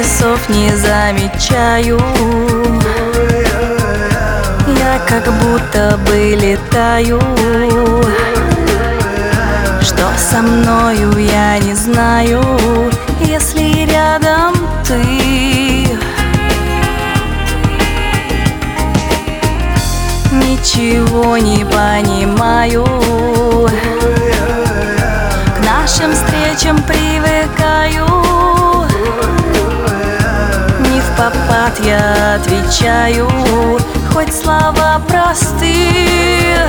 часов не замечаю. Я как будто бы летаю. Что со мною, я не знаю, если рядом ты. Ничего не понимаю. К нашим встречам привыкаю. Не впопад я отвечаю, хоть слова простые.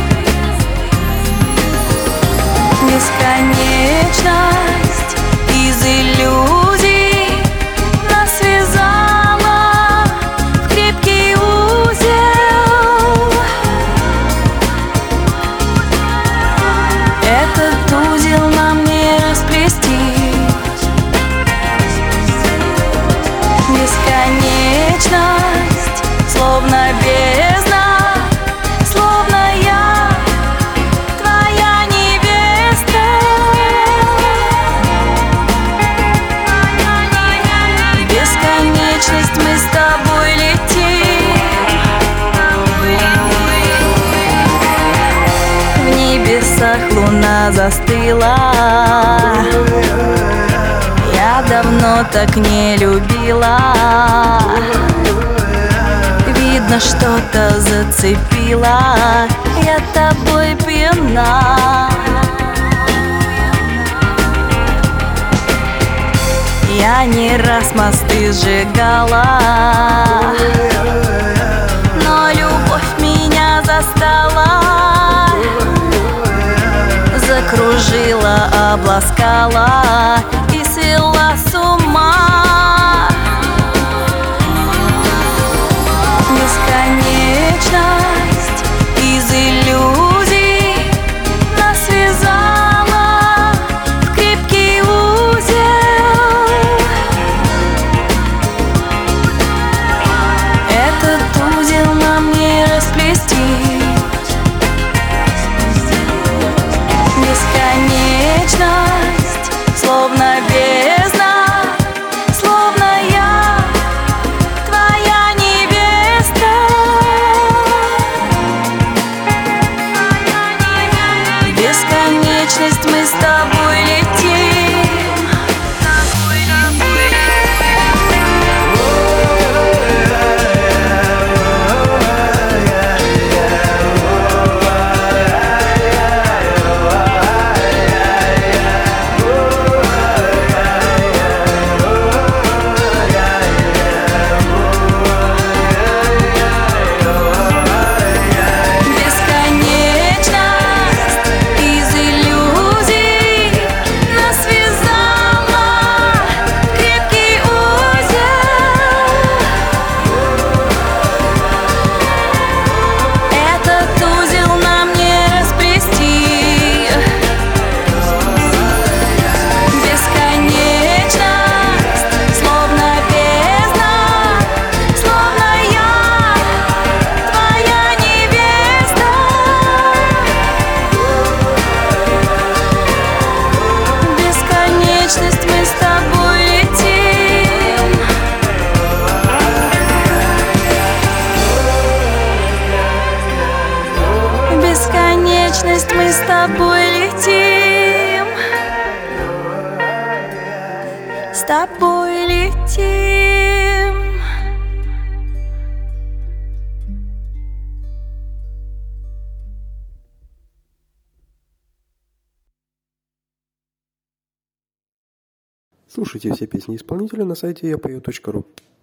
Бесконечность из иллюзий нас связала в крепкий узел. Этот узел нам не расплести. Бесконечность, словно бездна, словно я твоя невеста. В бесконечность мы с тобой летим. В небесах луна застыла. Я давно так не любила. Видно, что-то зацепила. Я тобой пьяна. Я не раз мосты сжигала, но любовь меня застала. Закружила, обласкала и свела с ума. Бесконечность из иллюзий нас связала в крепкий узел. Этот узел нам не расплести. Бесконечность, словно бездна, словно я твоя невеста. В бесконечность мы с тобой летим. Бесконечность мы с тобой летим. С тобой летим. Слушайте все песни исполнителя на сайте yapою.ru.